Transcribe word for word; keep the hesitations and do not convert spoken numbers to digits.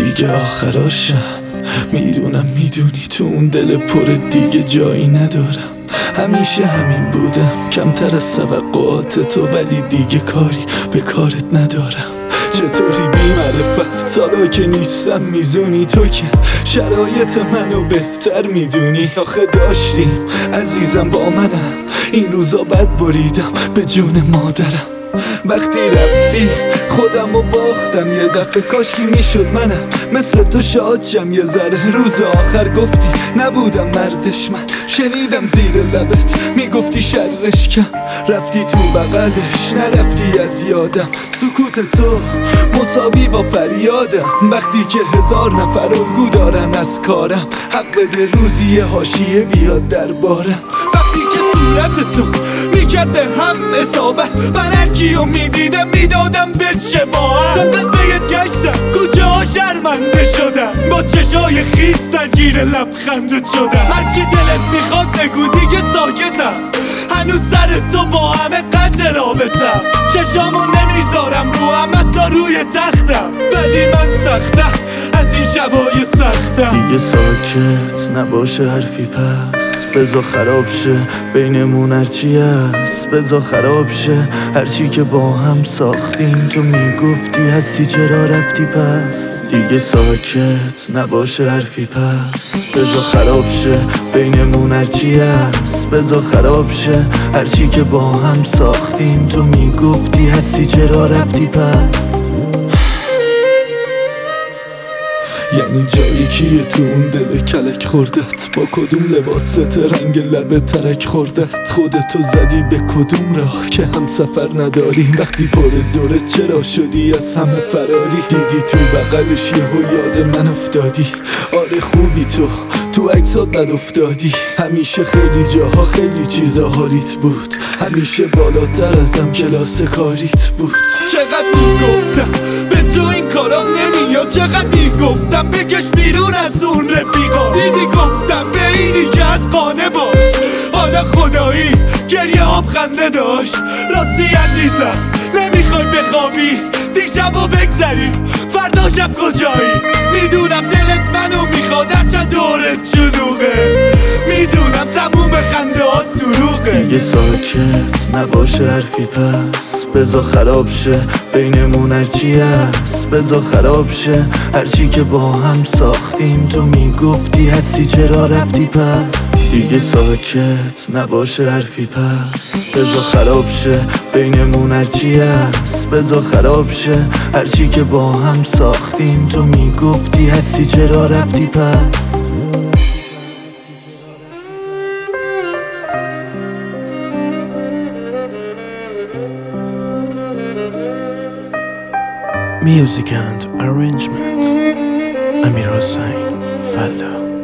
دیگه آخراشم. میدونم میدونی تو اون دل پر دیگه جایی ندارم. همیشه همین بودم، کمتر از توقعات تو، ولی دیگه کاری به کارت ندارم. چطوری بی معرفت حالا که نیستم میزونی تو که شرایط منو بهتر میدونی. آخه داشتیم عزیزم با منم، این روزا بد بریدم به جون مادرم. وقتی رفتی خودمو باختم یه دفعه، کاشکی میشد منم مثل تو شادشم یه ذره. روز آخر گفتی نبودم مردش، من شنیدم زیر لبت میگفتی شرش کم. رفتی تو بغلش نرفتی از یادم، سکوت تو مساوی با فریادم. وقتی که هزار نفر الگو دارن از کارم، حق بده روزی یه حاشیه بیاد دربارم. وقتی که صورت تو میکرد هم اصابت، من هرکیو میدیدم میدادم به شباهت. دقیقت بهت گشتم کجا شرمنده شدم، با چشای خیس درگیر لبخندت شدم. هرچی دلت میخواد بگو دیگه ساکتم، هنوز سر تو با همه قطع رابطم. چشامو نمیذارم رو همه تا روی تختم، ولی من سختم از این شبای سختم. دیگه ساکت نباشه حرفی پس، بذار خراب شه بینمون هرچی هست. بذار خراب شه هرچی که با هم ساختیم. تو میگفتی هستی چرا رفتی پس. دیگه ساکت نباشه حرفی پس، بذار خراب شه بینمون هرچی هست. بذار خراب شه هرچی که با هم ساختیم. تو میگفتی هستی چرا رفتی پس. یعنی جایی کیه تو اون دل کلک خوردت، با کدوم لباست رنگ لب ترک خوردت. خودتو زدی به کدوم راه که هم سفر نداریم، وقتی پر دورت چرا شدی از همه فراری. دیدی تو بغلش یهو یاد من افتادی، آره خوبی تو تو عکسات بد افتادی. همیشه خیلی جاها خیلی چیزا حالیت بود، همیشه بالاتر ازم کلاس کاریت بود. چقدر میگفتم به تو این کارا نمیاد، چقدر میگفتم بکش بیرون از اون رفیقا. دیدی گفتم به اینی که از قانه باش، حالا خدایی گریه آب خنده داشت. راستی عزیزم نمیخوای بخوابی دیشبو بگذریم، فردا شب کجایی؟ میدونم دلت منو میخواد هرچند دورت شلوغه، میدونم تموم خنده ها دروغه. دیگه ساکت نباشه حرفی پس، بذار خراب شه بینمون هرچی هست. بذار خراب شه هرچی که با هم ساختیم. تو میگفتی هستی چرا رفتی پس. دیگه ساکت نباشه حرفی پس، بذار خراب شه بینمون هرچی هست. بذار خراب شه هرچی که با هم ساختیم. تو میگفتی هستی چرا رفتی پس. Music and arrangement Amir Hossain Falla.